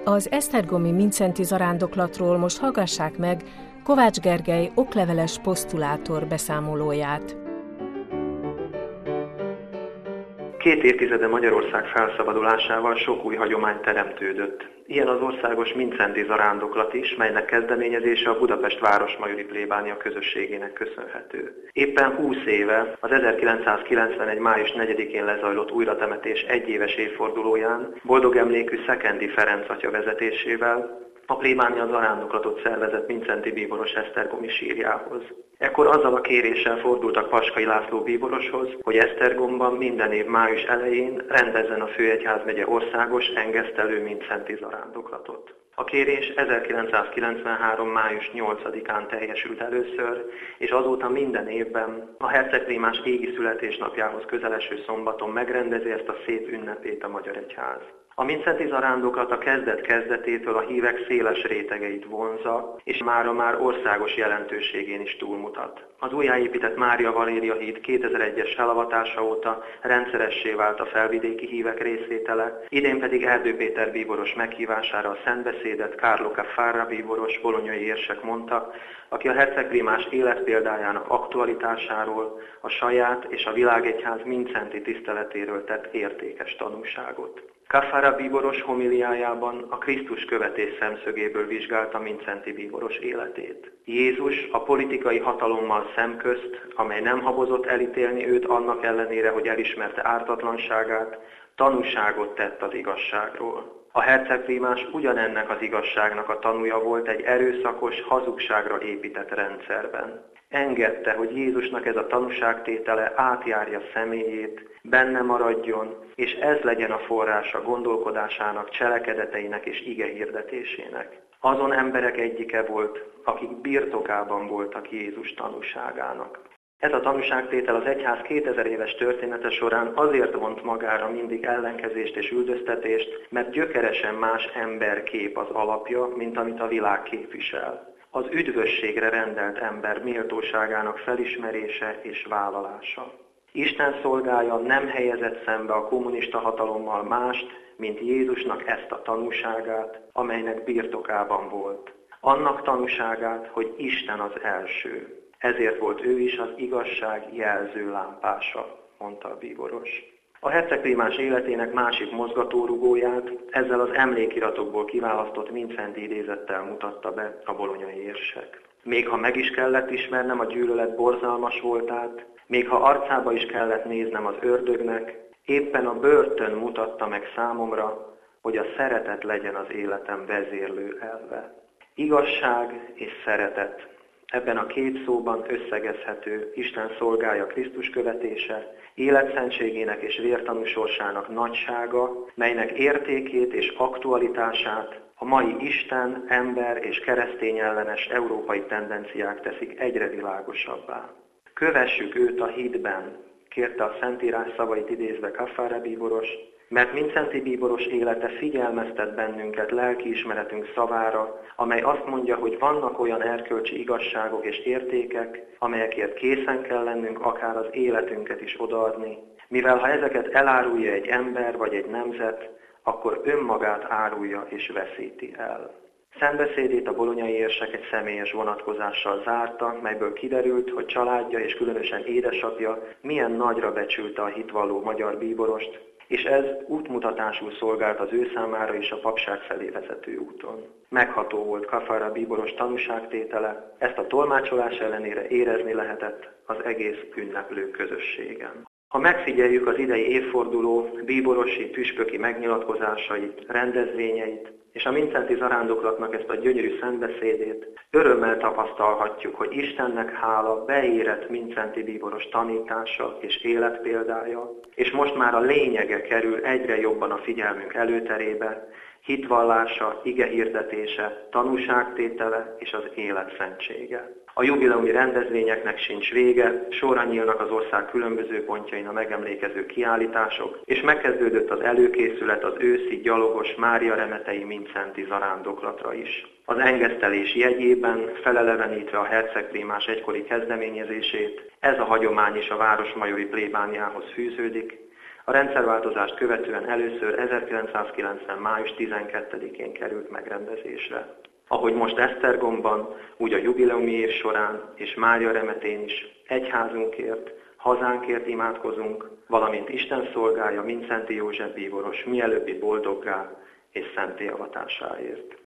Az esztergomi Mindszenty zarándoklatról most hallgassák meg Kovács Gergely okleveles posztulátor beszámolóját. 2 évtizede Magyarország felszabadulásával sok új hagyomány teremtődött. Ilyen az országos Mindszenty zarándoklat is, melynek kezdeményezése a Budapest Városmajori Plébánia közösségének köszönhető. Éppen 20 éve, az 1991. május 4-én lezajlott újratemetés egyéves évfordulóján boldog emlékű Szekendi Ferenc atya vezetésével a plébánia zarándoklatot szervezett Mindszenty bíboros esztergomi sírjához. Ekkor azzal a kéréssel fordultak Paskai László bíboroshoz, hogy Esztergomban minden év május elején rendezzen a Főegyházmegye országos engesztelő Mindszenty zarándoklatot. A kérés 1993. május 8-án teljesült először, és azóta minden évben a Herceg Prímás égi születésnapjához közeleső szombaton megrendezi ezt a szép ünnepét a Magyar Egyház. A Mindszenty zarándoklat a kezdet-kezdetétől a hívek széles rétegeit vonzza, és mára már országos jelentőségén is túlmutat. Az újjáépített Mária Valéria híd 2001-es felavatása óta rendszeressé vált a felvidéki hívek részvétele, idén pedig Erdő Péter bíboros meghívására a szentbeszédet Carlo Caffarra bíboros bolonyai érsek mondta, aki a Herceg Prímás életpéldájának aktualitásáról, a saját és a világegyház Mindszenty tiszteletéről tett értékes tanúságot. Caffarra bíboros homiliájában a Krisztus követés szemszögéből vizsgálta Mindszenty bíboros életét. Jézus a politikai hatalommal szemközt, amely nem habozott elítélni őt annak ellenére, hogy elismerte ártatlanságát, tanúságot tett az igazságról. A Herceg Prímás ugyanennek az igazságnak a tanúja volt egy erőszakos, hazugságra épített rendszerben. Engedte, hogy Jézusnak ez a tanúságtétele átjárja személyét, benne maradjon, és ez legyen a forrása gondolkodásának, cselekedeteinek és ige hirdetésének. Azon emberek egyike volt, akik birtokában voltak Jézus tanúságának. Ez a tanúságtétel az egyház 2000 éves története során azért vont magára mindig ellenkezést és üldöztetést, mert gyökeresen más emberkép az alapja, mint amit a világ képvisel. Az üdvösségre rendelt ember méltóságának felismerése és vállalása. Isten szolgája nem helyezett szembe a kommunista hatalommal mást, mint Jézusnak ezt a tanúságát, amelynek birtokában volt. Annak tanúságát, hogy Isten az első. Ezért volt ő is az igazság jelző lámpása, mondta a bíboros. A Herceg Prímás életének másik mozgatórugóját ezzel az emlékiratokból kiválasztott Mindszenty idézettel mutatta be a bolonyai érsek. Még ha meg is kellett ismernem a gyűlölet borzalmas voltát, még ha arcába is kellett néznem az ördögnek, éppen a börtön mutatta meg számomra, hogy a szeretet legyen az életem vezérlő elve. Igazság és szeretet. Ebben a két szóban összegezhető Isten szolgája Krisztus követése, életszentségének és vértanú sorsának nagysága, melynek értékét és aktualitását a mai Isten, ember és keresztény ellenes európai tendenciák teszik egyre világosabbá. Kövessük őt a hitben, kérte a Szentírás szavait idézve Caffarra bíboros, mert Mindszenty bíboros élete figyelmeztet bennünket lelkiismeretünk szavára, amely azt mondja, hogy vannak olyan erkölcsi igazságok és értékek, amelyekért készen kell lennünk akár az életünket is odaadni, mivel ha ezeket elárulja egy ember vagy egy nemzet, akkor önmagát árulja és veszíti el. Szentbeszédét a bolonyai érsek egy személyes vonatkozással zárta, melyből kiderült, hogy családja és különösen édesapja milyen nagyra becsülte a hitvalló magyar bíborost, és ez útmutatásul szolgált az ő számára is a papság felé vezető úton. Megható volt Caffarra bíboros tanúságtétele, ezt a tolmácsolás ellenére érezni lehetett az egész ünneplő közösségen. Ha megfigyeljük az idei évforduló bíborosi, püspöki megnyilatkozásait, rendezvényeit, és a Mindszenty zarándoklatnak ezt a gyönyörű szentbeszédét, örömmel tapasztalhatjuk, hogy Istennek hála beérett Mindszenty bíboros tanítása és életpéldája, és most már a lényege kerül egyre jobban a figyelmünk előterébe, hitvallása, igehirdetése, tanúságtétele és az élet szentsége. A jubileumi rendezvényeknek sincs vége, sorra nyílnak az ország különböző pontjain a megemlékező kiállítások, és megkezdődött az előkészület az őszi gyalogos Mária remetei Mindszenty zarándoklatra is. Az engesztelés jegyében, felelevenítve a Herceg Prímás egykori kezdeményezését, ez a hagyomány is a Városmajori plébániához fűződik, A rendszerváltozást követően először 1990. május 12-én került megrendezésre. Ahogy most Esztergomban, úgy a jubileumi év során és Mária remetén is egyházunkért, hazánkért imádkozunk, valamint Isten szolgája Mindszenty József bíboros mielőbbi boldoggá és szentté avatásáért.